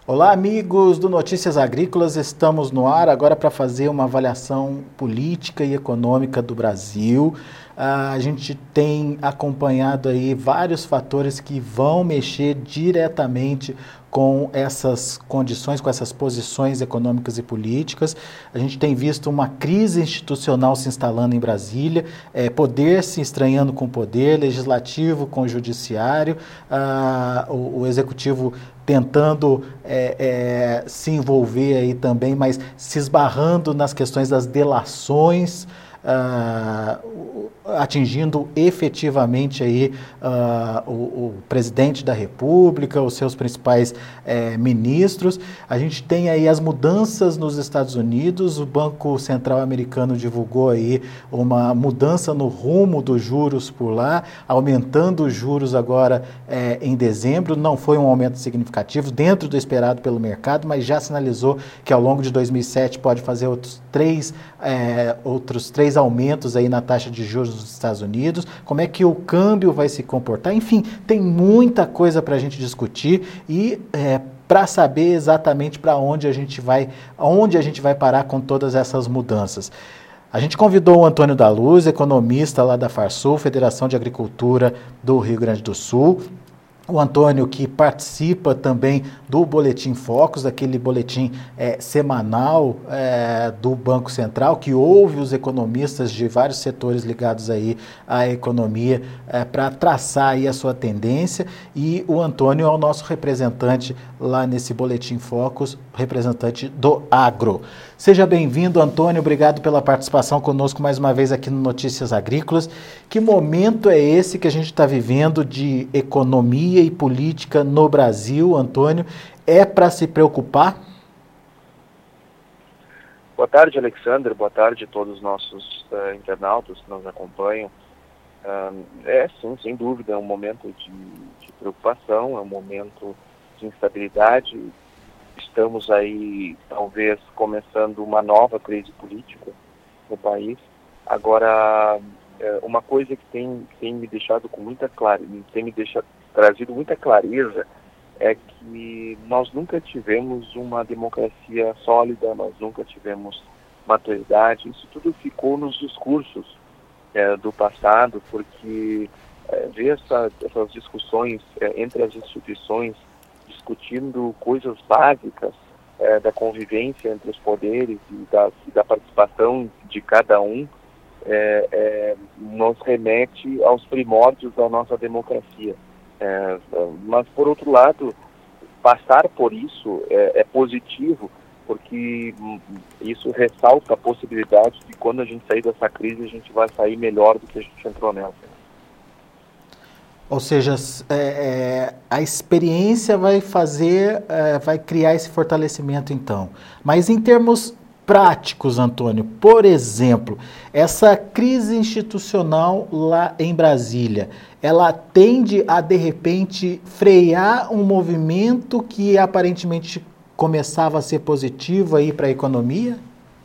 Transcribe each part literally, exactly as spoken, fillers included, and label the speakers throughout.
Speaker 1: Olá, amigos do Notícias Agrícolas. Estamos no ar agora para fazer uma avaliação política e econômica do Brasil. Ah, a gente tem acompanhado aí vários fatores que vão mexer diretamente com essas condições, com essas posições econômicas e políticas. A gente tem visto uma crise institucional se instalando em Brasília, é, poder se estranhando com o poder, legislativo com o judiciário, ah, o, o executivo tentando é, é, se envolver aí também, mas se esbarrando nas questões das delações, uh, atingindo efetivamente aí uh, o, o presidente da República, os seus principais é, ministros. A gente tem aí as mudanças nos Estados Unidos. O Banco Central americano divulgou aí uma mudança no rumo dos juros por lá, aumentando os juros agora é, em dezembro. Não foi um aumento significativo, dentro do esperado pelo mercado, mas já sinalizou que ao longo de dois mil e sete pode fazer outros três, é, outros três aumentos aí na taxa de juros dos Estados Unidos. Como é que o câmbio vai se comportar? Enfim, tem muita coisa para a gente discutir e é, para saber exatamente para onde a gente vai, onde a gente vai parar com todas essas mudanças. A gente convidou o Antônio da Luz, economista lá da Farsul, Federação de Agricultura do Rio Grande do Sul. O Antônio, que participa também do Boletim Focus, aquele boletim é, semanal é, do Banco Central, que ouve os economistas de vários setores ligados aí à economia é, para traçar aí a sua tendência. E o Antônio é o nosso representante lá nesse Boletim Focus, representante do agro. Seja bem-vindo, Antônio. Obrigado pela participação conosco mais uma vez aqui no Notícias Agrícolas. Que momento é esse que a gente está vivendo de economia e política no Brasil, Antônio? É para se preocupar?
Speaker 2: Boa tarde, Alexandre. Boa tarde a todos os nossos uh, internautas que nos acompanham. Uh, é, sim, sem dúvida, é um momento de, de preocupação, é um momento de instabilidade. Estamos aí, talvez, começando uma nova crise política no país. Agora, uma coisa que tem, tem me deixado com muita clareza, tem me deixado, trazido muita clareza, é que nós nunca tivemos uma democracia sólida, nós nunca tivemos maturidade. Isso tudo ficou nos discursos é, do passado, porque é, ver essa, essas discussões é, entre as instituições, discutindo coisas básicas é, da convivência entre os poderes e da, e da participação de cada um, é, é, nos remete aos primórdios da nossa democracia. É, mas, por outro lado, passar por isso é, é positivo, porque isso ressalta a possibilidade de, quando a gente sair dessa crise, a gente vai sair melhor do que a gente entrou nela.
Speaker 1: Ou seja, é, é, a experiência vai fazer, é, vai criar esse fortalecimento então. Mas em termos práticos, Antônio, por exemplo, essa crise institucional lá em Brasília, ela tende a, de repente, frear um movimento que aparentemente começava a ser positivo aí para a economia?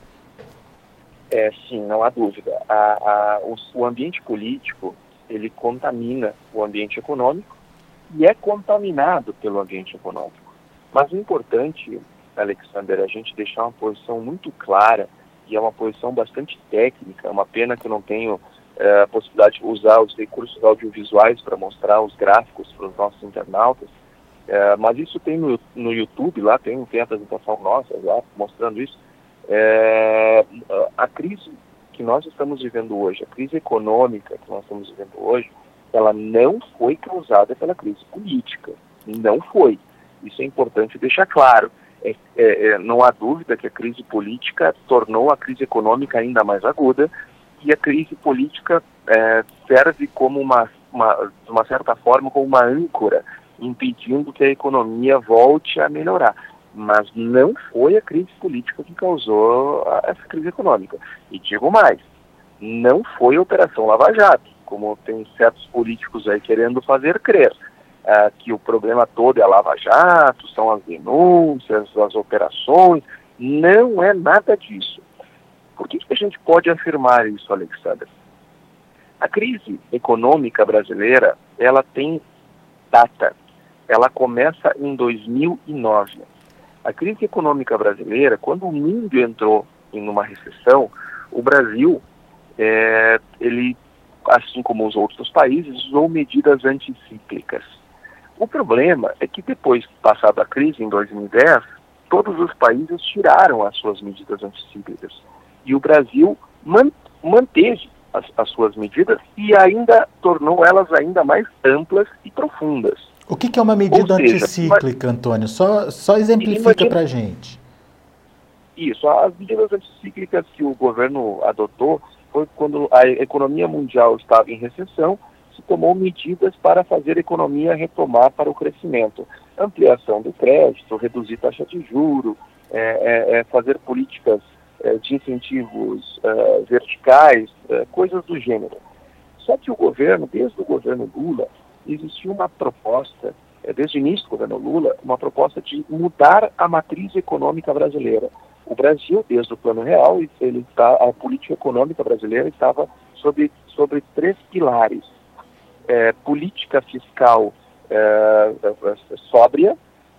Speaker 2: É, sim, não há dúvida. A, a, o, o ambiente político, ele contamina o ambiente econômico e é contaminado pelo ambiente econômico. Mas o importante, Alexander, é a gente deixar uma posição muito clara, e é uma posição bastante técnica. É uma pena que eu não tenho é, a possibilidade de usar os recursos audiovisuais para mostrar os gráficos para os nossos internautas, é, mas isso tem no, no YouTube, lá tem, tem a apresentação nossa lá mostrando isso. É, a crise que nós estamos vivendo hoje, a crise econômica que nós estamos vivendo hoje, ela não foi causada pela crise política. Não foi. Isso é importante deixar claro. É, é, não há dúvida que a crise política tornou a crise econômica ainda mais aguda, e a crise política é, serve como uma, uma, de uma certa forma, como uma âncora, impedindo que a economia volte a melhorar. Mas não foi a crise política que causou essa crise econômica. E digo mais, não foi a Operação Lava Jato, como tem certos políticos aí querendo fazer crer, uh, que o problema todo é a Lava Jato, são as denúncias, as operações. Não é nada disso. Por que, que a gente pode afirmar isso, Alexandre? A crise econômica brasileira, ela tem data. Ela começa em dois mil e nove. A crise econômica brasileira, quando o mundo entrou em uma recessão, o Brasil, é, ele, assim como os outros países, usou medidas anticíclicas. O problema é que depois, passada a crise em dois mil e dez, todos os países tiraram as suas medidas anticíclicas. E o Brasil man, manteve as, as suas medidas e ainda tornou elas ainda mais amplas e profundas.
Speaker 1: O que, que é uma medida
Speaker 2: seja,
Speaker 1: anticíclica,
Speaker 2: mas,
Speaker 1: Antônio? Só, só exemplifica para a gente.
Speaker 2: Isso, as medidas anticíclicas que o governo adotou foi quando a economia mundial estava em recessão, se tomou medidas para fazer a economia retomar para o crescimento. Ampliação do crédito, reduzir taxa de juros, é, é, é fazer políticas é, de incentivos é, verticais, é, coisas do gênero. Só que o governo, desde o governo Lula, existiu uma proposta, é, desde o início do governo Lula, uma proposta de mudar a matriz econômica brasileira. O Brasil, desde o Plano Real, ele tá, a política econômica brasileira estava sobre, sobre três pilares. É, política fiscal é, sóbria,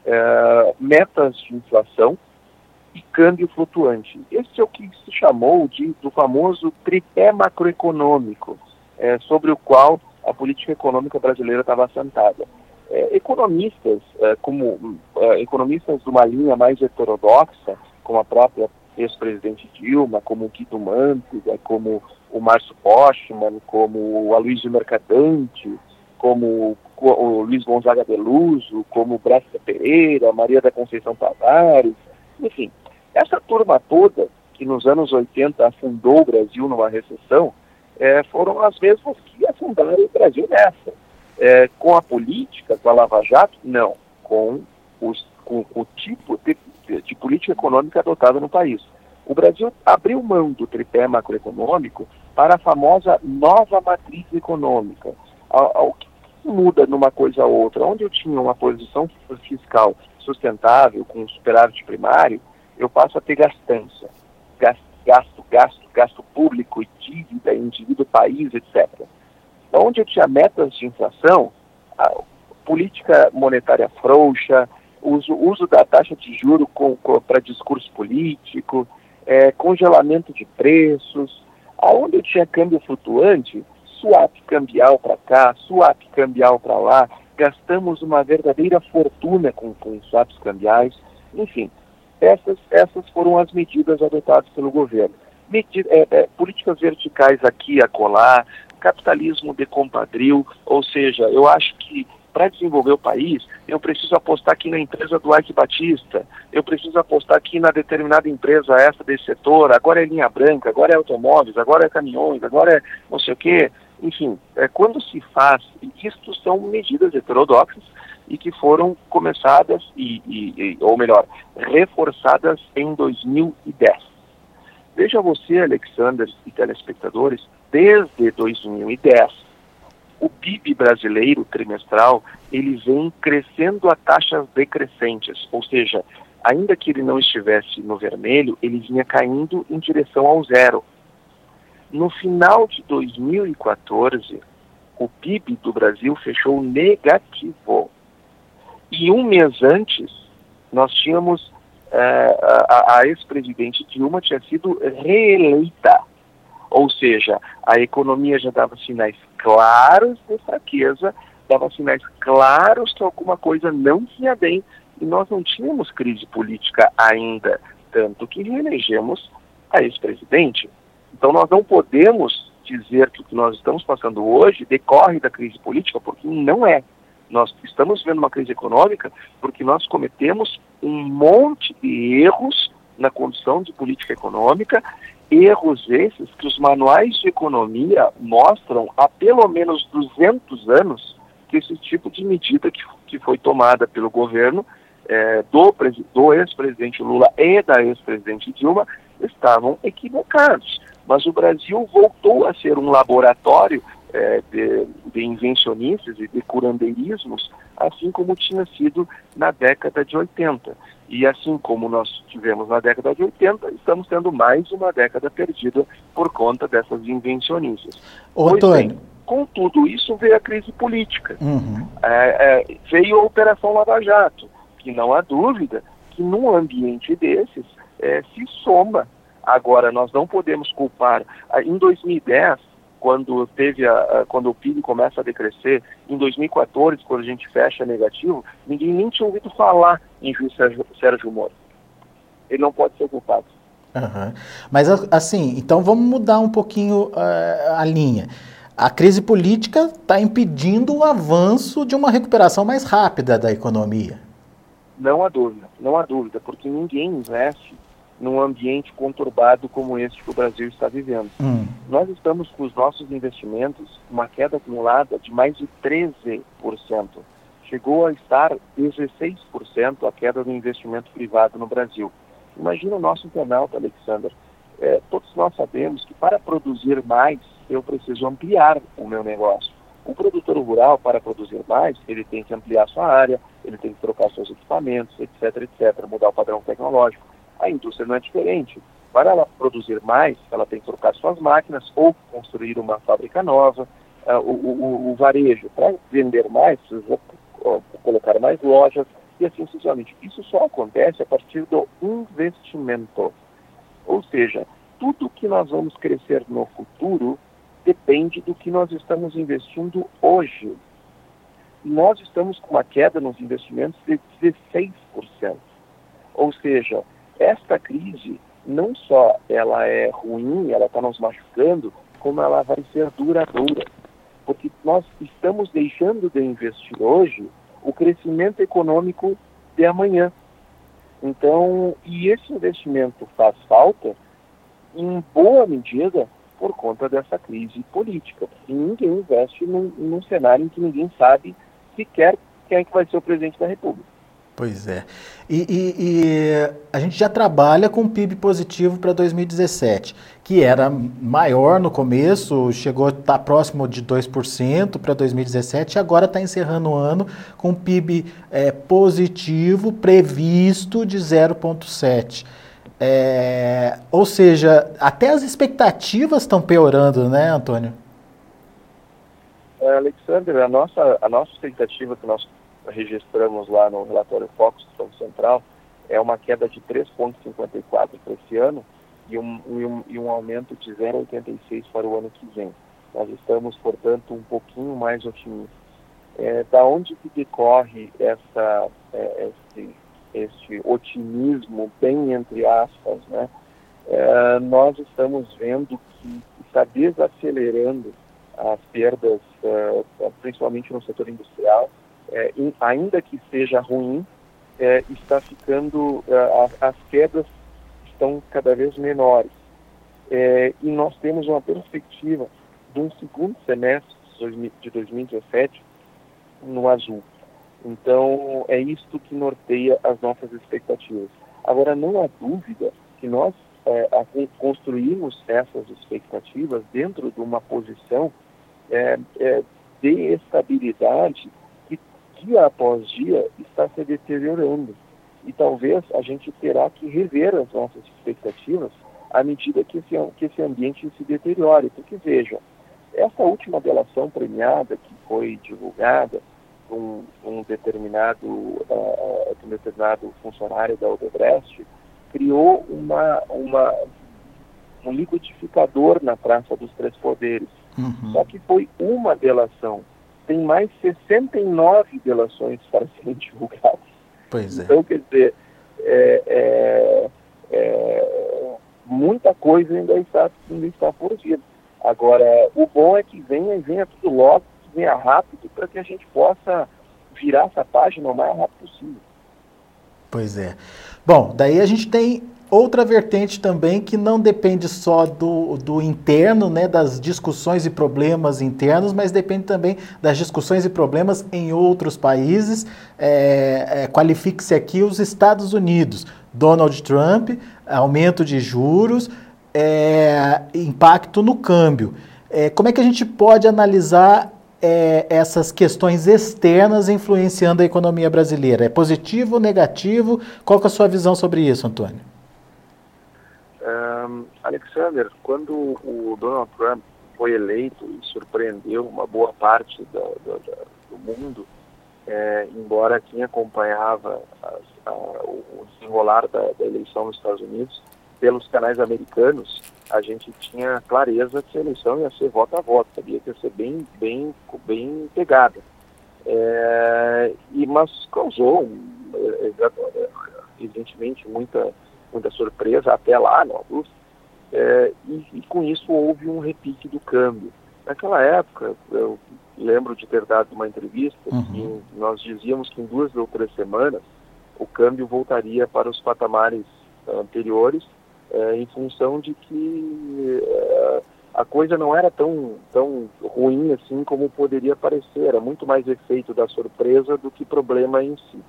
Speaker 2: é, metas de inflação e câmbio flutuante. Esse é o que se chamou de, do famoso tripé macroeconômico, é, sobre o qual a política econômica brasileira estava assentada. É, economistas, é, como é, economistas de uma linha mais heterodoxa, como a própria ex-presidente Dilma, como o Guido Mantega, como o Márcio Postman, como o Aloysio Mercadante, como o Luiz Gonzaga Beluso, como o Brescia Pereira, Maria da Conceição Tavares, enfim, essa turma toda que nos anos oitenta afundou o Brasil numa recessão, é, foram as mesmas que afundaram o Brasil nessa. É, com a política, com a Lava Jato, não, com, os, com o tipo de, de, de política econômica adotada no país. O Brasil abriu mão do tripé macroeconômico para a famosa nova matriz econômica. O que muda numa coisa ou outra? Onde eu tinha uma posição fiscal sustentável, com superávit primário, eu passo a ter gastança. Gasto, gasto, gasto, gasto público, dívida, indivíduo, país, etcétera. Onde eu tinha metas de inflação, a política monetária frouxa, uso, uso da taxa de juros para discurso político, é, congelamento de preços. Aonde eu tinha câmbio flutuante, swap cambial para cá, swap cambial para lá, gastamos uma verdadeira fortuna com, com swaps cambiais. Enfim, essas, essas foram as medidas adotadas pelo governo. Medi é, é, políticas verticais aqui e acolá, capitalismo de compadril, ou seja, eu acho que para desenvolver o país, eu preciso apostar aqui na empresa do Ike Batista, eu preciso apostar aqui na determinada empresa essa desse setor, agora é linha branca, agora é automóveis, agora é caminhões, agora é não sei o quê. Enfim, é, quando se faz, isto são medidas heterodoxas e que foram começadas, e, e, ou melhor, reforçadas em dois mil e dez. Veja você, Alexander e telespectadores, desde dois mil e dez, o P I B brasileiro trimestral, ele vem crescendo a taxas decrescentes, ou seja, ainda que ele não estivesse no vermelho, ele vinha caindo em direção ao zero. No final de dois mil e quatorze, o P I B do Brasil fechou negativo. E um mês antes, nós tínhamos, eh, a, a ex-presidente Dilma tinha sido reeleita. Ou seja, a economia já dava sinais claros de fraqueza, dava sinais claros que alguma coisa não ia bem, e nós não tínhamos crise política ainda, tanto que reelegemos a ex-presidente. Então nós não podemos dizer que o que nós estamos passando hoje decorre da crise política, porque não é. Nós estamos vivendo uma crise econômica porque nós cometemos um monte de erros na condução de política econômica, erros esses que os manuais de economia mostram há pelo menos duzentos anos que esse tipo de medida que, que foi tomada pelo governo é, do, do ex-presidente Lula e da ex-presidente Dilma estavam equivocados. Mas o Brasil voltou a ser um laboratório é, de, de invencionistas e de curandeirismos, assim como tinha sido na década de oitenta. E assim como nós tivemos na década de oitenta, estamos tendo mais uma década perdida por conta dessas invencionistas.
Speaker 1: Ô,
Speaker 2: pois
Speaker 1: Antônio.
Speaker 2: bem, com tudo isso veio a crise política.
Speaker 1: Uhum.
Speaker 2: É, é, veio a Operação Lava Jato, que não há dúvida que num ambiente desses é, se soma. Agora, nós não podemos culpar. Em dois mil e dez, quando, teve a, a, quando o P I B começa a decrescer, em dois mil e quatorze, quando a gente fecha negativo, ninguém nem tinha ouvido falar em juiz Sérgio, Sérgio Moro. Ele não pode ser culpado.
Speaker 1: Uhum. Mas assim, então vamos mudar um pouquinho uh, a linha. A crise política está impedindo o avanço de uma recuperação mais rápida da economia.
Speaker 2: Não há dúvida, não há dúvida, porque ninguém investe num ambiente conturbado como este que o Brasil está vivendo. Hum. Nós estamos com os nossos investimentos uma queda acumulada de mais de treze por cento. Chegou a estar dezesseis por cento a queda do investimento privado no Brasil. Imagina o nosso internauta, Alexander. É, todos nós sabemos que para produzir mais, eu preciso ampliar o meu negócio. O produtor rural, para produzir mais, ele tem que ampliar sua área, ele tem que trocar seus equipamentos, etc, etcétera, mudar o padrão tecnológico. A indústria não é diferente. Para ela produzir mais, ela tem que trocar suas máquinas ou construir uma fábrica nova. Uh, o, o, o varejo, para vender mais, precisa uh, colocar mais lojas e assim sucessivamente. Isso só acontece a partir do investimento. Ou seja, tudo que nós vamos crescer no futuro depende do que nós estamos investindo hoje. Nós estamos com uma queda nos investimentos de dezesseis por cento. Ou seja, esta crise não só ela é ruim, ela está nos machucando, como ela vai ser duradoura. Porque nós estamos deixando de investir hoje o crescimento econômico de amanhã. Então, e esse investimento faz falta, em boa medida, por conta dessa crise política. Porque ninguém investe num, num cenário em que ninguém sabe sequer quem é que vai ser o presidente da República.
Speaker 1: Pois é. E, e, e a gente já trabalha com P I B positivo para dois mil e dezessete, que era maior no começo, chegou a estar próximo de dois por cento para dois mil e dezessete, e agora está encerrando o ano com P I B é, positivo previsto de zero vírgula sete. É, ou seja, até as expectativas estão piorando, né, Antônio?
Speaker 2: É, Alexander, a nossa, a nossa expectativa que nós registramos lá no relatório Focus do Banco Central é uma queda de três vírgula cinquenta e quatro para esse ano e um, e, um, e um aumento de zero vírgula oitenta e seis para o ano que vem. Nós estamos, portanto, um pouquinho mais otimistas. É, da onde que decorre essa, é, esse, este otimismo, bem entre aspas, né? É, nós estamos vendo que está desacelerando as perdas, uh, principalmente no setor industrial. É, in, ainda que seja ruim, é, está ficando, uh, as, as quedas estão cada vez menores. É, e nós temos uma perspectiva de um segundo semestre de dois mil e dezessete no azul. Então, é isto que norteia as nossas expectativas. Agora, não há dúvida que nós é, construímos essas expectativas dentro de uma posição é, é, de estabilidade que, dia após dia, está se deteriorando. E talvez a gente terá que rever as nossas expectativas à medida que esse, que esse ambiente se deteriore. Porque, veja, essa última delação premiada que foi divulgada, Um, um, determinado, uh, um determinado funcionário da Odebrecht criou uma, uma, um liquidificador na Praça dos Três Poderes. Uhum. Só que foi uma delação. Tem mais sessenta e nove delações para serem divulgadas.
Speaker 1: Pois é.
Speaker 2: Então, quer dizer, é, é, é, muita coisa ainda está, ainda está por vir. Agora, o bom é que venha e venha tudo logo, venha rápido, para que a gente possa virar essa página o mais rápido possível.
Speaker 1: Pois é. Bom, daí a gente tem outra vertente também que não depende só do, do interno, né, das discussões e problemas internos, mas depende também das discussões e problemas em outros países. É, é, qualifique-se aqui os Estados Unidos. Donald Trump, aumento de juros, é, impacto no câmbio. É, como é que a gente pode analisar É, essas questões externas influenciando a economia brasileira? É positivo ou negativo? Qual que é a sua visão sobre isso, Antônio?
Speaker 2: Um, Alexander, quando o Donald Trump foi eleito e surpreendeu uma boa parte do, do, do mundo, É, embora quem acompanhava as, a, o desenrolar da, da eleição nos Estados Unidos, pelos canais americanos, a gente tinha clareza que a eleição ia ser voto a voto, sabia que ia ser bem, bem, bem pegada. É, e, mas causou, evidentemente, muita, muita surpresa até lá, na Augusta, é, e, e com isso houve um repique do câmbio. Naquela época, eu lembro de ter dado uma entrevista, uhum. que nós dizíamos que em duas ou três semanas o câmbio voltaria para os patamares anteriores, é, em função de que é, a coisa não era tão, tão ruim assim como poderia parecer, era muito mais efeito da surpresa do que problema em si.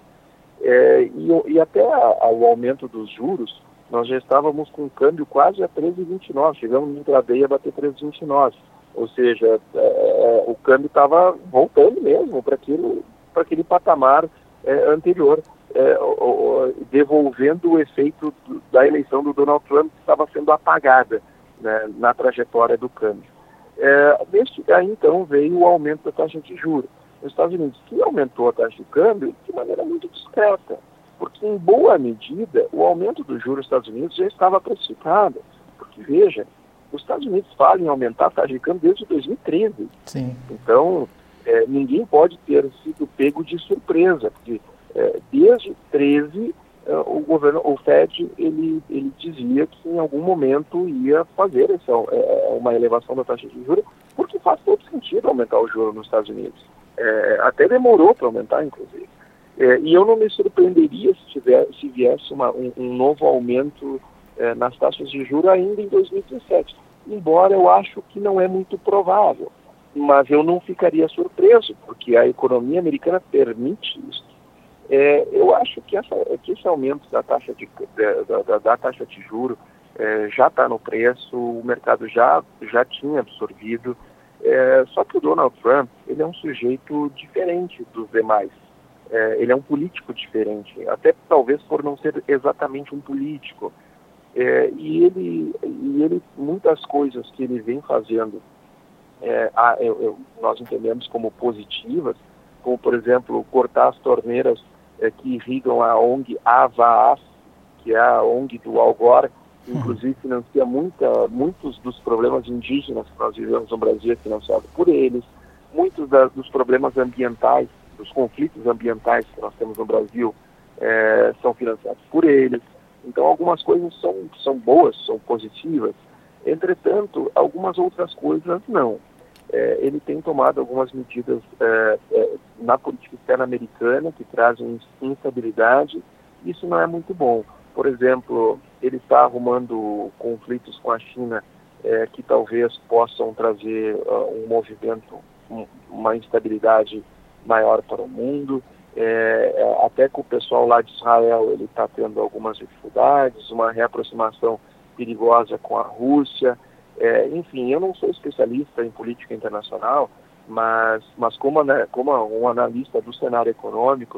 Speaker 2: É, e, e até a, o aumento dos juros, nós já estávamos com o câmbio quase a treze vírgula vinte e nove, chegamos no intraday a bater treze vírgula vinte e nove. Ou seja, é, o câmbio estava voltando mesmo para aquele patamar é, anterior, é, o, o, devolvendo o efeito do, da eleição do Donald Trump, que estava sendo apagada, né, na trajetória do câmbio. É, desde aí, então, veio o aumento da taxa de juros nos Estados Unidos, que aumentou a taxa de câmbio de maneira muito discreta, porque, em boa medida, o aumento do juros nos Estados Unidos já estava precificado, porque, veja, os Estados Unidos falam em aumentar a taxa de câmbio desde dois mil e treze.
Speaker 1: Sim.
Speaker 2: Então, é, ninguém pode ter sido pego de surpresa, porque é, desde treze é, o governo, o Fed, ele, ele dizia que em algum momento ia fazer essa, é, uma elevação da taxa de juros, porque faz todo sentido aumentar o juro nos Estados Unidos. É, até demorou para aumentar, inclusive. É, e eu não me surpreenderia se, tiver, se viesse uma, um, um novo aumento é, nas taxas de juros ainda em dois mil e dezessete. Embora eu acho que não é muito provável. Mas eu não ficaria surpreso, porque a economia americana permite isso. É, eu acho que, essa, que esse aumento da taxa de, da, da, da taxa de juros é, já está no preço, o mercado já, já tinha absorvido. É, só que o Donald Trump, ele é um sujeito diferente dos demais. É, ele é um político diferente, até talvez por não ser exatamente um político. É, e, ele, e ele, muitas coisas que ele vem fazendo, é, a, eu, eu, nós entendemos como positivas, como, por exemplo, cortar as torneiras é, que irrigam a O N G Avaaz, que é a O N G do Al Gore, que inclusive financia muita, muitos dos problemas indígenas que nós vivemos no Brasil, é financiado por eles, muitos da, dos problemas ambientais, dos conflitos ambientais que nós temos no Brasil, é, são financiados por eles. Então, algumas coisas são, são boas, são positivas. Entretanto, algumas outras coisas não. É, ele tem tomado algumas medidas é, é, na política externa americana que trazem instabilidade. Isso não é muito bom. Por exemplo, ele está arrumando conflitos com a China é, que talvez possam trazer uh, um movimento, um, uma instabilidade maior para o mundo. É, até com o pessoal lá de Israel ele está tendo algumas dificuldades, uma reaproximação perigosa com a Rússia. É, enfim, eu não sou especialista em política internacional, mas, mas como, né, como um analista do cenário econômico,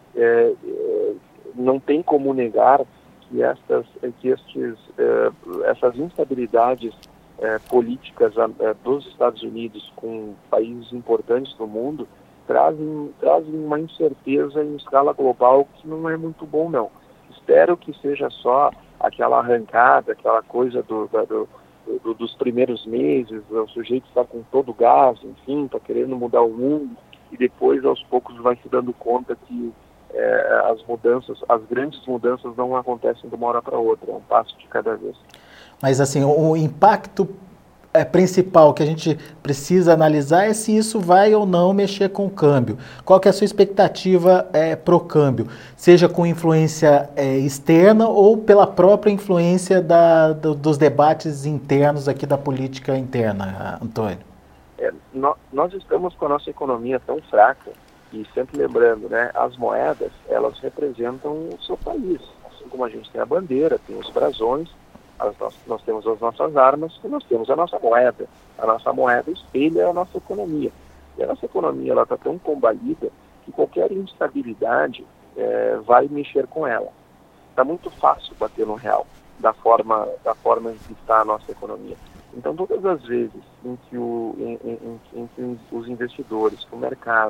Speaker 2: é, é, não tem como negar que, estas, que estes, é, essas instabilidades é, políticas é, dos Estados Unidos com países importantes do mundo Trazem, trazem uma incerteza em escala global que não é muito bom, não. Espero que seja só aquela arrancada, aquela coisa do, do, do, dos primeiros meses, o sujeito está com todo o gás, enfim, está querendo mudar o mundo, e depois, aos poucos, vai se dando conta que é, as mudanças, as grandes mudanças não acontecem de uma hora para outra, é um passo de cada vez.
Speaker 1: Mas, assim, o impacto É, principal que a gente precisa analisar é se isso vai ou não mexer com o câmbio. Qual que é a sua expectativa é, pro câmbio? Seja com influência é, externa ou pela própria influência da, do, dos debates internos aqui da política interna, Antônio?
Speaker 2: É, nós, nós estamos com a nossa economia tão fraca, e sempre lembrando, né, as moedas, elas representam o seu país. Assim como a gente tem a bandeira, tem os brasões, As, nós, nós temos as nossas armas e nós temos a nossa moeda. A nossa moeda espelha a nossa economia. E a nossa economia está tão combalida que qualquer instabilidade é, vai mexer com ela. Está muito fácil bater no real, da forma, da forma em que está a nossa economia. Então, todas as vezes em que, o, em, em, em que os investidores, que o mercado,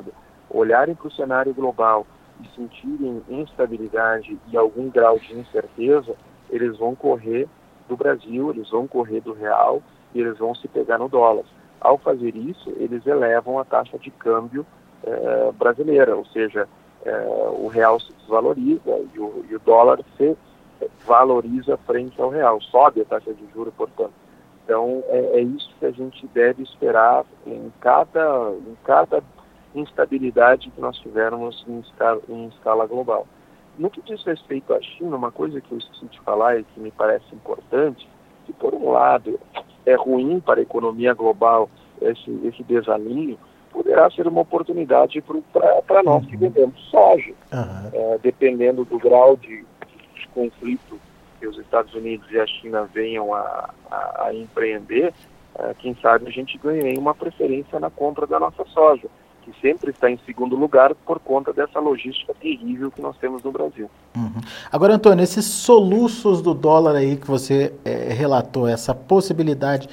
Speaker 2: olharem para o cenário global e sentirem instabilidade e algum grau de incerteza, eles vão correr do Brasil, eles vão correr do real e eles vão se pegar no dólar. Ao fazer isso, eles elevam a taxa de câmbio eh, brasileira, ou seja, eh, o real se desvaloriza e o, e o dólar se valoriza frente ao real, sobe a taxa de juros, portanto. Então, é, é isso que a gente deve esperar em cada, em cada instabilidade que nós tivermos em escala, em escala global. No que diz respeito à China, uma coisa que eu esqueci de falar e que me parece importante, que por um lado é ruim para a economia global esse, esse desalinho, poderá ser uma oportunidade para nós que vendemos soja. Uhum. É, dependendo do grau de, de conflito que os Estados Unidos e a China venham a, a, a empreender, é, quem sabe a gente ganhe uma preferência na compra da nossa soja, que sempre está em segundo lugar por conta dessa logística terrível que nós temos no Brasil.
Speaker 1: Uhum. Agora, Antônio, esses soluços do dólar aí que você é, relatou, essa possibilidade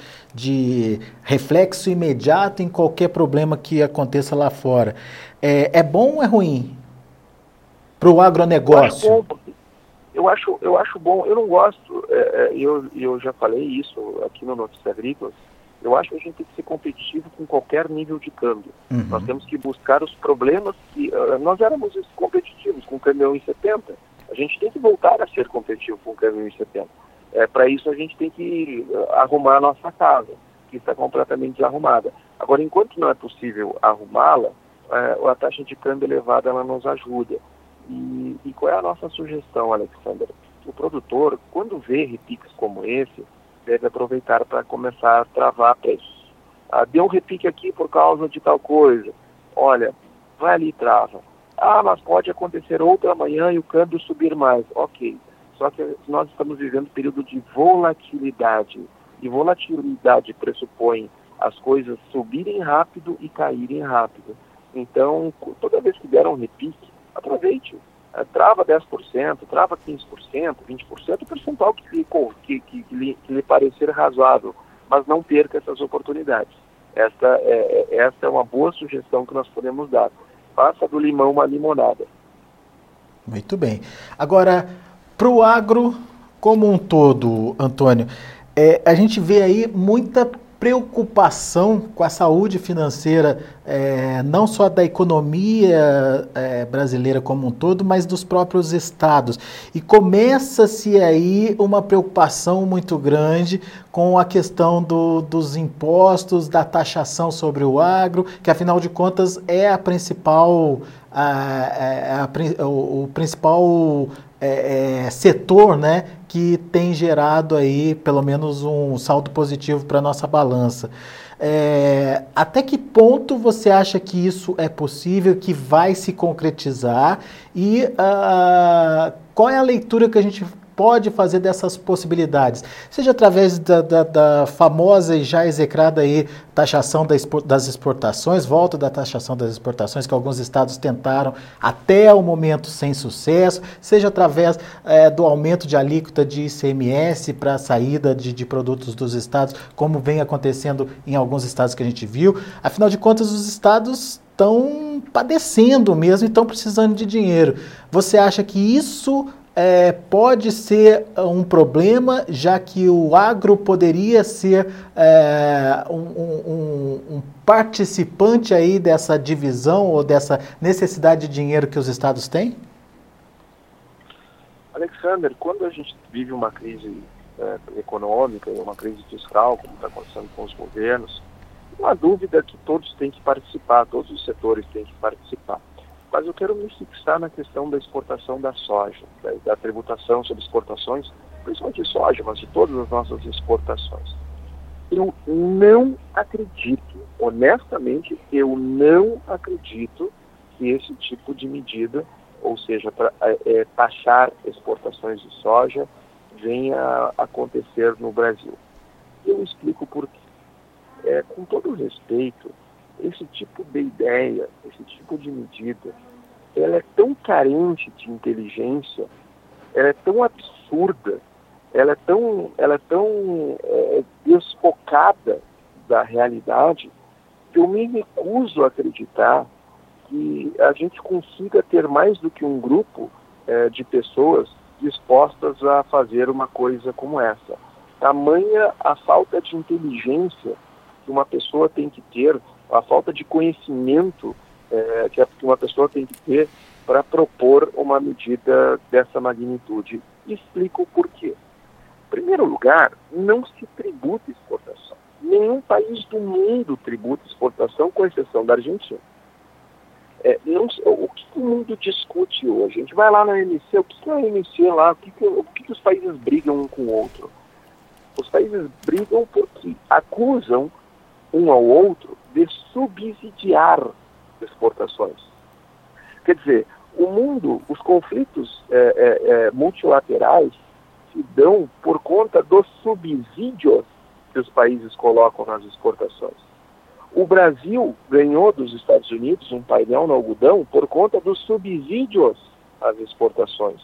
Speaker 1: de reflexo imediato em qualquer problema que aconteça lá fora, é, é bom ou é ruim para o agronegócio?
Speaker 2: Eu acho bom, eu acho, eu acho bom, eu não gosto, é, eu, eu já falei isso aqui no Notícias Agrícolas. Eu acho que a gente tem que ser competitivo com qualquer nível de câmbio. Uhum. Nós temos que buscar os problemas que... Uh, nós éramos competitivos com o câmbio um e setenta. A gente tem que voltar a ser competitivo com o câmbio um e setenta. É, para isso a gente tem que uh, arrumar a nossa casa, que está completamente desarrumada. Agora, enquanto não é possível arrumá-la, uh, a taxa de câmbio elevada ela nos ajuda. E, e qual é a nossa sugestão, Alexandre? O produtor, quando vê repiques como esse, deve aproveitar para começar a travar preços. Ah, deu um repique aqui por causa de tal coisa. Olha, vai ali e trava. Ah, mas pode acontecer outra amanhã e o câmbio subir mais. Ok. Só que nós estamos vivendo um período de volatilidade. E volatilidade pressupõe as coisas subirem rápido e caírem rápido. Então, toda vez que der um repique, aproveite. Trava dez por cento, trava quinze por cento, vinte por cento, o percentual que lhe, que, que, que, lhe, que lhe parecer razoável, mas não perca essas oportunidades. Esta é, esta é uma boa sugestão que nós podemos dar. Faça do limão uma limonada.
Speaker 1: Muito bem. Agora, para o agro como um todo, Antônio, é, a gente vê aí muita preocupação com a saúde financeira, é, não só da economia é, brasileira como um todo, mas dos próprios estados. E começa-se aí uma preocupação muito grande com a questão do, dos impostos, da taxação sobre o agro, que afinal de contas é a principal, a, a, a, o, o principal é, é, setor, né, que tem gerado aí pelo menos um saldo positivo para a nossa balança. É, até que ponto você acha que isso é possível, que vai se concretizar e uh, qual é a leitura que a gente pode fazer dessas possibilidades? Seja através da, da, da famosa e já execrada aí taxação das exportações, volta da taxação das exportações que alguns estados tentaram até o momento sem sucesso, seja através é, do aumento de alíquota de I C M S para a saída de, de produtos dos estados, como vem acontecendo em alguns estados que a gente viu. Afinal de contas, os estados estão padecendo mesmo e estão precisando de dinheiro. Você acha que isso É, pode ser um problema, já que o agro poderia ser é, um, um, um participante aí dessa divisão ou dessa necessidade de dinheiro que os estados têm?
Speaker 2: Alexander, quando a gente vive uma crise é, econômica, uma crise fiscal, como está acontecendo com os governos, não há dúvida que todos têm que participar, todos os setores têm que participar. Mas eu quero me fixar na questão da exportação da soja, da, da tributação sobre exportações, principalmente de soja, mas de todas as nossas exportações. Eu não acredito, honestamente, eu não acredito que esse tipo de medida, ou seja, pra, é, taxar exportações de soja, venha a acontecer no Brasil. Eu explico por quê. É, com todo o respeito, esse tipo de ideia, esse tipo de medida, ela é tão carente de inteligência, ela é tão absurda, ela é tão, ela é tão é, desfocada da realidade, que eu me recuso a acreditar que a gente consiga ter mais do que um grupo é, de pessoas dispostas a fazer uma coisa como essa. Tamanha a falta de inteligência que uma pessoa tem que ter, a falta de conhecimento é, que uma pessoa tem que ter para propor uma medida dessa magnitude. Explico o porquê. Em primeiro lugar, não se tributa exportação. Nenhum país do mundo tributa exportação, com exceção da Argentina. É, não, o que o mundo discute hoje? A gente vai lá na O M C, o que é a O M C lá? O que, que, o que, que os países brigam um com o outro? Os países brigam porque acusam um ao outro de subsidiar exportações. Quer dizer, o mundo, os conflitos é, é, é, multilaterais se dão por conta dos subsídios que os países colocam nas exportações. O Brasil ganhou dos Estados Unidos um painel no algodão por conta dos subsídios às exportações.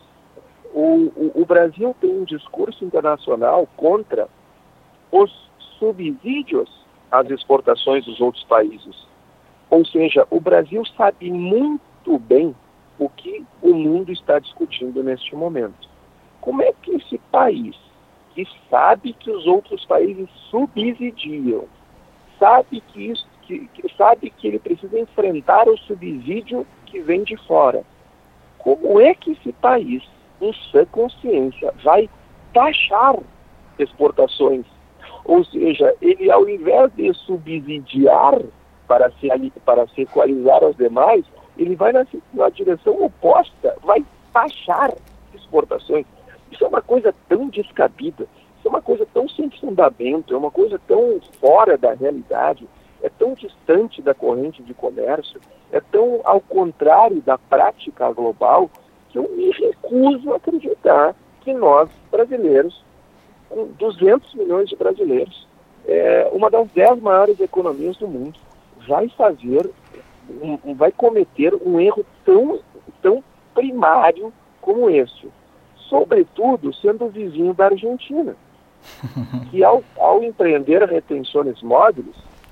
Speaker 2: O, o, o Brasil tem um discurso internacional contra os subsídios às exportações dos outros países. Ou seja, o Brasil sabe muito bem o que o mundo está discutindo neste momento. Como é que esse país, que sabe que os outros países subsidiam, sabe que, isso, que, que, sabe que ele precisa enfrentar o subsídio que vem de fora, como é que esse país, em sã consciência, vai taxar exportações? Ou seja, ele, ao invés de subsidiar para se, para se equalizar aos demais, ele vai na, na direção oposta, vai taxar exportações. Isso é uma coisa tão descabida, isso é uma coisa tão sem fundamento, é uma coisa tão fora da realidade, é tão distante da corrente de comércio, é tão ao contrário da prática global, que eu me recuso a acreditar que nós, brasileiros, com duzentos milhões de brasileiros, é, uma das dez maiores economias do mundo, vai fazer, um, vai cometer um erro tão, tão primário como esse. Sobretudo sendo vizinho da Argentina, que ao, ao empreender retenções móveis,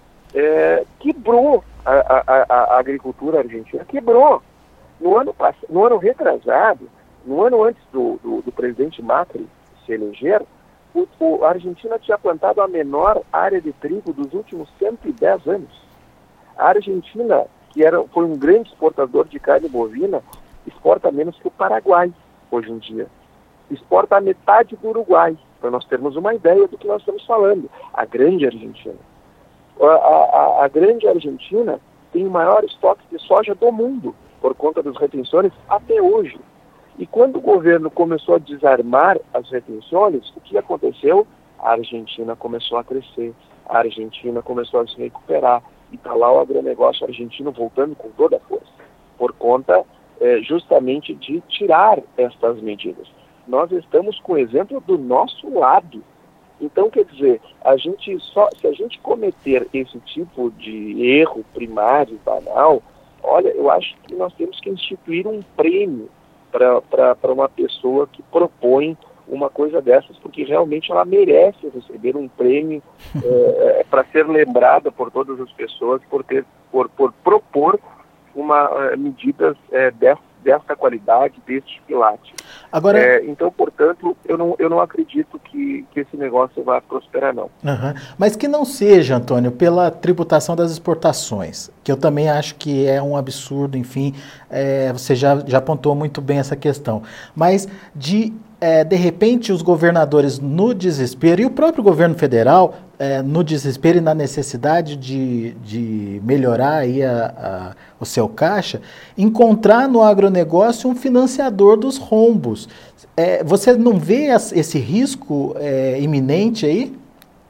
Speaker 2: é, quebrou a, a, a, a agricultura argentina, quebrou. No ano, no ano retrasado, no ano antes do, do, do presidente Macri se eleger, o, o, a Argentina tinha plantado a menor área de trigo dos últimos cento e dez anos. A Argentina, que era, foi um grande exportador de carne bovina, exporta menos que o Paraguai hoje em dia. Exporta a metade do Uruguai, para nós termos uma ideia do que nós estamos falando. A grande Argentina. A, a, a grande Argentina tem o maior estoque de soja do mundo, por conta das retenções, até hoje. E quando o governo começou a desarmar as retenções, o que aconteceu? A Argentina começou a crescer, a Argentina começou a se recuperar, e está lá o agronegócio argentino voltando com toda a força, por conta é, justamente de tirar estas medidas. Nós estamos com o exemplo do nosso lado. Então, quer dizer, a gente só, se a gente cometer esse tipo de erro primário, banal, olha, eu acho que nós temos que instituir um prêmio para uma pessoa que propõe uma coisa dessas, porque realmente ela merece receber um prêmio é, para ser lembrada por todas as pessoas por, ter, por, por propor uma, uh, medidas é, dessa, dessa qualidade, deste quilate.
Speaker 1: Agora...
Speaker 2: É, então, portanto, eu não, eu não acredito que, que esse negócio vá prosperar, não.
Speaker 1: Uhum. Mas que não seja, Antônio, pela tributação das exportações, que eu também acho que é um absurdo, enfim, é, você já, já apontou muito bem essa questão, mas de... É, de repente, os governadores no desespero, e o próprio governo federal é, no desespero e na necessidade de, de melhorar aí a, a, o seu caixa, encontrar no agronegócio um financiador dos rombos. É, você não vê esse risco é, iminente aí?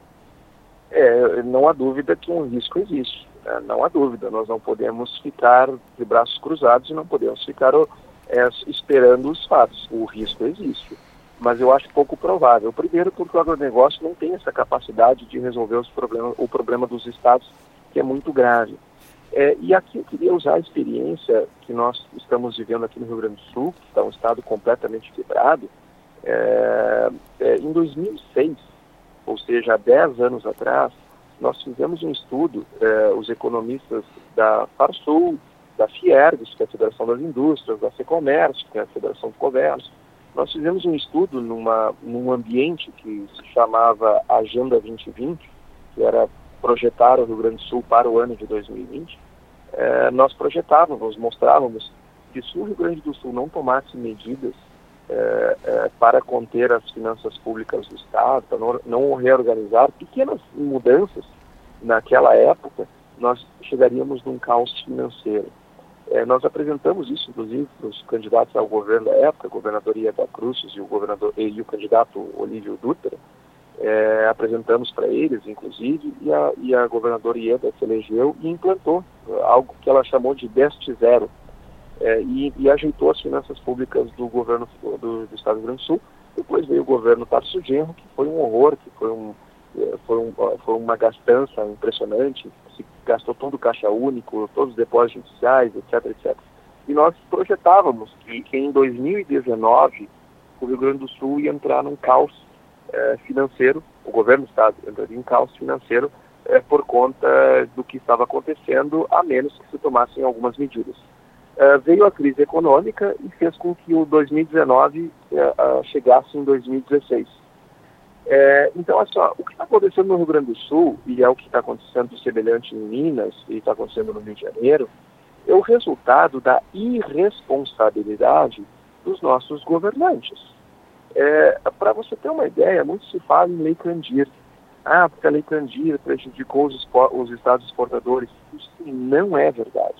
Speaker 2: É, não há dúvida que um risco existe. Né? Não há dúvida. Nós não podemos ficar de braços cruzados e não podemos ficar... É, esperando os fatos. O risco existe, mas eu acho pouco provável. Primeiro, porque o agronegócio não tem essa capacidade de resolver os problemas, o problema dos estados, que é muito grave. É, e aqui eu queria usar a experiência que nós estamos vivendo aqui no Rio Grande do Sul, que está um estado completamente quebrado. É, é, em dois mil e seis, ou seja, há dez anos atrás, nós fizemos um estudo, é, os economistas da Farsul, da Fiergs, que é a Federação das Indústrias, da Secomércio, que é a Federação do Comércio. Nós fizemos um estudo numa, num ambiente que se chamava Agenda vinte vinte, que era projetar o Rio Grande do Sul para o ano de dois mil e vinte. É, nós projetávamos, mostrávamos que se o Rio Grande do Sul não tomasse medidas é, é, para conter as finanças públicas do Estado, para não, não reorganizar, pequenas mudanças naquela época, nós chegaríamos num caos financeiro. É, nós apresentamos isso, inclusive, para os candidatos ao governo da época, a governadoria da Crucis e o, governador, e o candidato Olívio Dutra. É, apresentamos para eles, inclusive, e a, e a governadora Ieda se elegeu e implantou algo que ela chamou de déficit zero, é, e, e ajeitou as finanças públicas do governo do, do Estado do Rio Grande do Sul. Depois veio o governo Tarso Genro, que foi um horror, que foi, um, foi, um, foi uma gastança impressionante, se gastou todo o caixa único, todos os depósitos judiciais, etc, etcétera. E nós projetávamos que, que em dois mil e dezenove o Rio Grande do Sul ia entrar num caos eh, financeiro, o governo do Estado entraria em caos financeiro eh, por conta do que estava acontecendo, a menos que se tomassem algumas medidas. Uh, veio a crise econômica e fez com que o dois mil e dezenove uh, uh, chegasse em dois mil e dezesseis. É, então, assim, ó, o que está acontecendo no Rio Grande do Sul, e é o que está acontecendo semelhante em Minas e está acontecendo no Rio de Janeiro, é o resultado da irresponsabilidade dos nossos governantes. É, para você ter uma ideia, muito se fala em Lei Candir. Ah, porque a Lei Candir prejudicou os, os estados exportadores. Isso não é verdade.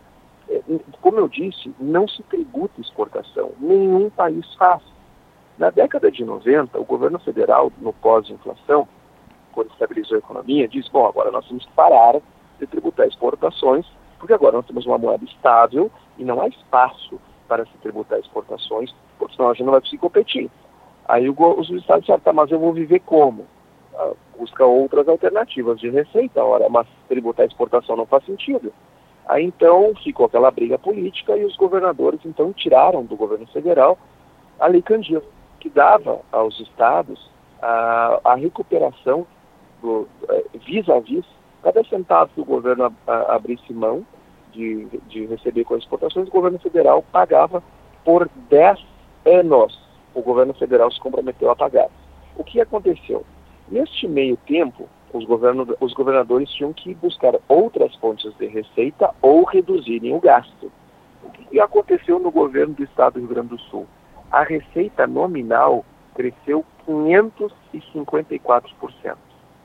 Speaker 2: Como eu disse, não se tributa exportação. Nenhum país faz. Na década de noventa, o governo federal, no pós-inflação, quando estabilizou a economia, disse, bom, agora nós temos que parar de tributar exportações, porque agora nós temos uma moeda estável e não há espaço para se tributar exportações, porque senão a gente não vai conseguir competir. Aí o, os estados disseram, tá, mas eu vou viver como? Ah, busca outras alternativas de receita. Ora, mas tributar exportação não faz sentido. Aí então ficou aquela briga política e os governadores então tiraram do governo federal a Lei Candir, que dava aos estados a, a recuperação do, vis-a-vis, cada centavo que o governo a, a, abrisse mão de, de receber com as exportações, o governo federal pagava por dez anos. O governo federal se comprometeu a pagar. O que aconteceu? Neste meio tempo, Os, governo, os governadores tinham que buscar outras fontes de receita ou reduzirem o gasto. O que aconteceu no governo do Estado do Rio Grande do Sul? A receita nominal cresceu quinhentos e cinquenta e quatro por cento.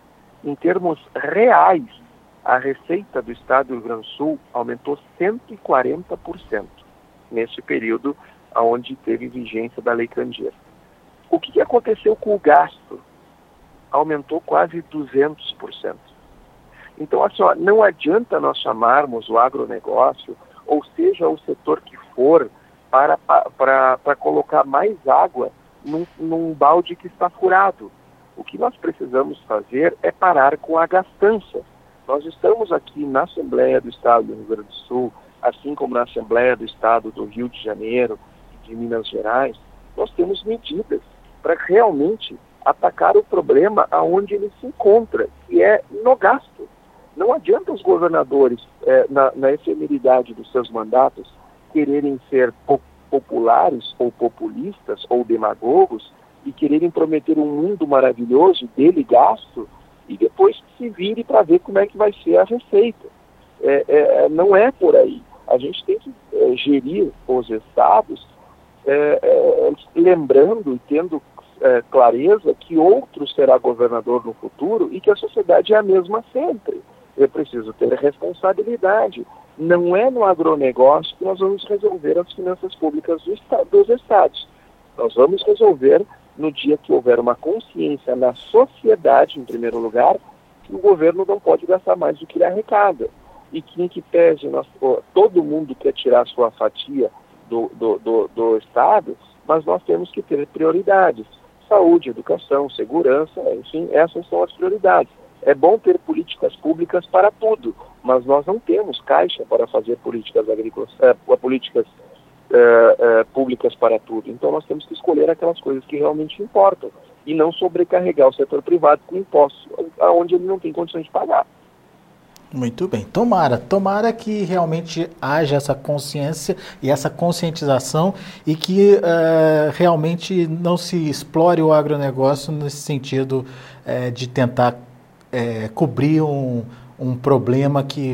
Speaker 2: Em termos reais, a receita do Estado do Rio Grande do Sul aumentou cento e quarenta por cento nesse período onde teve vigência da Lei Candir. O que aconteceu com o gasto? Aumentou quase duzentos por cento. Então, assim, ó, não adianta nós chamarmos o agronegócio, ou seja, o setor que for, para, para, para colocar mais água num, num balde que está furado. O que nós precisamos fazer é parar com a gastança. Nós estamos aqui na Assembleia do Estado do Rio Grande do Sul, assim como na Assembleia do Estado do Rio de Janeiro, de Minas Gerais, nós temos medidas para realmente atacar o problema aonde ele se encontra, que é no gasto. Não adianta os governadores, é, na, na efemeridade dos seus mandatos, quererem ser po populares ou populistas ou demagogos e quererem prometer um mundo maravilhoso dele gasto e depois se vire para ver como é que vai ser a receita. É, é, não é por aí. A gente tem que é, gerir os estados é, é, lembrando e tendo É, clareza que outro será governador no futuro e que a sociedade é a mesma sempre. Eu preciso ter responsabilidade. Não é no agronegócio que nós vamos resolver as finanças públicas do esta- dos estados. Nós vamos resolver no dia que houver uma consciência na sociedade, em primeiro lugar, que o governo não pode gastar mais do que ele arrecada. E que, em que pese, nós, todo mundo quer tirar sua fatia do, do, do, do estado, mas nós temos que ter prioridades. Saúde, educação, segurança, enfim, essas são as prioridades. É bom ter políticas públicas para tudo, mas nós não temos caixa para fazer políticas agrícolas, é, políticas é, é, públicas para tudo. Então nós temos que escolher aquelas coisas que realmente importam e não sobrecarregar o setor privado com impostos, onde ele não tem condições de pagar.
Speaker 1: Muito bem, tomara, tomara que realmente haja essa consciência e essa conscientização e que uh, realmente não se explore o agronegócio nesse sentido uh, de tentar uh, cobrir um, um problema que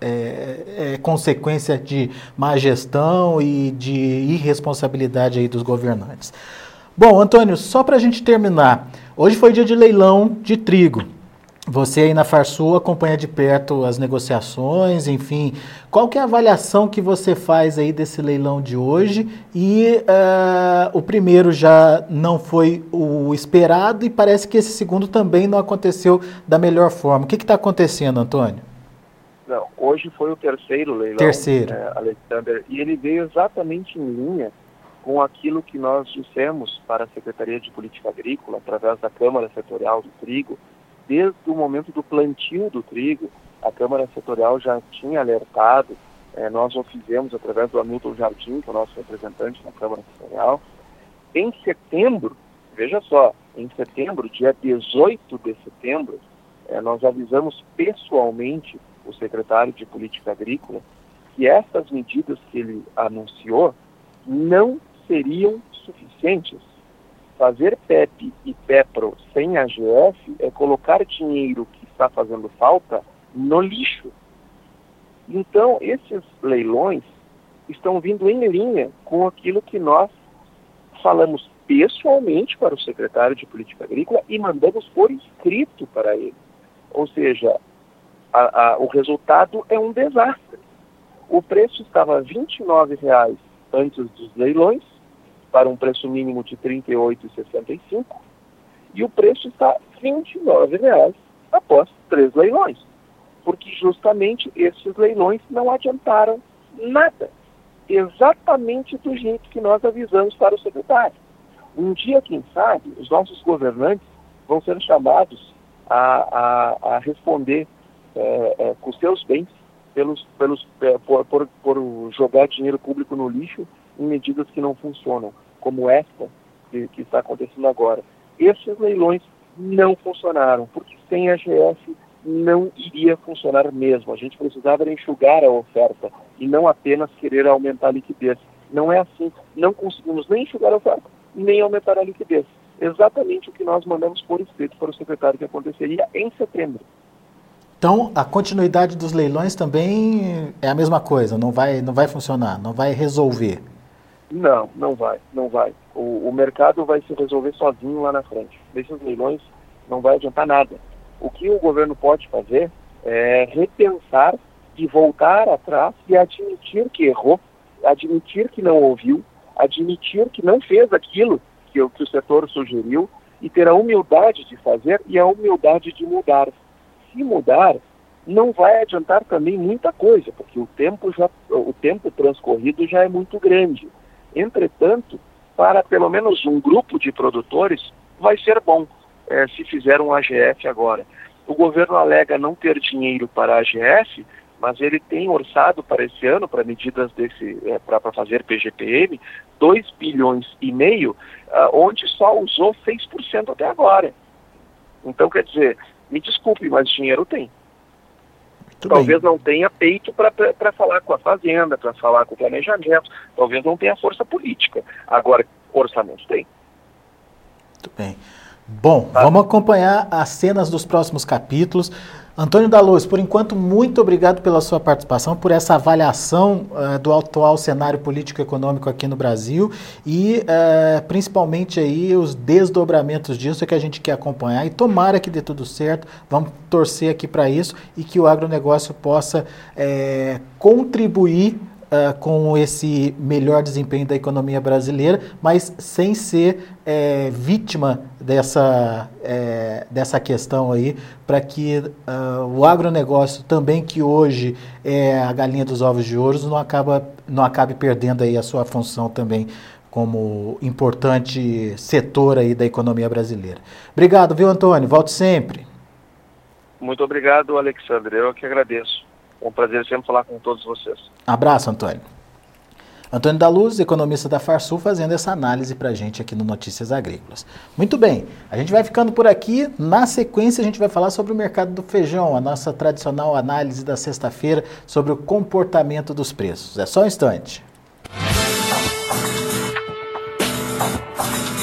Speaker 1: é, é consequência de má gestão e de irresponsabilidade aí dos governantes. Bom, Antônio, só para a gente terminar, hoje foi dia de leilão de trigo. Você aí na Farsul acompanha de perto as negociações, enfim, qual que é a avaliação que você faz aí desse leilão de hoje? E uh, o primeiro já não foi o esperado e parece que esse segundo também não aconteceu da melhor forma. O que está acontecendo, Antônio?
Speaker 2: Não, hoje foi o terceiro leilão,
Speaker 1: terceiro.
Speaker 2: Né, Alexander, e ele veio exatamente em linha com aquilo que nós dissemos para a Secretaria de Política Agrícola, através da Câmara Setorial do Trigo. Desde o momento do plantio do trigo, a Câmara Setorial já tinha alertado, eh, nós o fizemos através do Hamilton Jardim, que é o nosso representante na Câmara Setorial. Em setembro, veja só, em setembro, dia dezoito de setembro, eh, nós avisamos pessoalmente o secretário de Política Agrícola que essas medidas que ele anunciou não seriam suficientes. Fazer P E P e PEPRO sem A G F é colocar dinheiro que está fazendo falta no lixo. Então, esses leilões estão vindo em linha com aquilo que nós falamos pessoalmente para o secretário de Política Agrícola e mandamos por escrito para ele. Ou seja, a, a, o resultado é um desastre. O preço estava vinte e nove reais antes dos leilões, para um preço mínimo de trinta e oito reais e sessenta e cinco centavos, e o preço está vinte e nove reais após três leilões, porque justamente esses leilões não adiantaram nada, exatamente do jeito que nós avisamos para o secretário. Um dia, quem sabe, os nossos governantes vão ser chamados a, a, a responder é, é, com seus bens pelos, pelos, é, por, por, por jogar dinheiro público no lixo em medidas que não funcionam, como esta que, que está acontecendo agora. Esses leilões não funcionaram, porque sem A G F não iria funcionar mesmo. A gente precisava enxugar a oferta e não apenas querer aumentar a liquidez. Não é assim. Não conseguimos nem enxugar a oferta, nem aumentar a liquidez. Exatamente o que nós mandamos por escrito para o secretário que aconteceria em setembro.
Speaker 1: Então, a continuidade dos leilões também é a mesma coisa, não vai, não vai funcionar, não vai resolver.
Speaker 2: Não, não vai, não vai. O, o mercado vai se resolver sozinho lá na frente. Desses leilões não vai adiantar nada. O que o governo pode fazer é repensar e voltar atrás e admitir que errou, admitir que não ouviu, admitir que não fez aquilo que, que o setor sugeriu e ter a humildade de fazer e a humildade de mudar. Se mudar, não vai adiantar também muita coisa, porque o tempo, já, o tempo transcorrido já é muito grande. Entretanto, para pelo menos um grupo de produtores, vai ser bom é, se fizer um A G F agora. O governo alega não ter dinheiro para A G F, mas ele tem orçado para esse ano, para medidas desse, é, para fazer P G P M, dois bilhões e meio, uh, onde só usou seis por cento até agora. Então, quer dizer, me desculpe, mas dinheiro tem. Muito talvez bem. Não tenha peito para falar com a Fazenda, para falar com o planejamento, talvez não tenha força política. Agora, orçamento tem.
Speaker 1: Muito bem. Bom, tá. Vamos acompanhar as cenas dos próximos capítulos. Antônio da Luz, por enquanto, muito obrigado pela sua participação, por essa avaliação uh, do atual cenário político-econômico aqui no Brasil e uh, principalmente aí os desdobramentos disso é que a gente quer acompanhar e tomara que dê tudo certo, vamos torcer aqui para isso e que o agronegócio possa uh, contribuir Uh, com esse melhor desempenho da economia brasileira, mas sem ser é, vítima dessa, é, dessa questão aí, para que uh, o agronegócio também, que hoje é a galinha dos ovos de ouro, não, acaba, não acabe perdendo aí a sua função também como importante setor aí da economia brasileira. Obrigado, viu, Antônio? Volte sempre.
Speaker 2: Muito obrigado, Alexandre. Eu que agradeço. É um prazer sempre falar com todos vocês.
Speaker 1: Abraço, Antônio. Antônio da Luz, economista da Farsul, fazendo essa análise para a gente aqui no Notícias Agrícolas. Muito bem, a gente vai ficando por aqui. Na sequência, a gente vai falar sobre o mercado do feijão, a nossa tradicional análise da sexta-feira sobre o comportamento dos preços. É só um instante.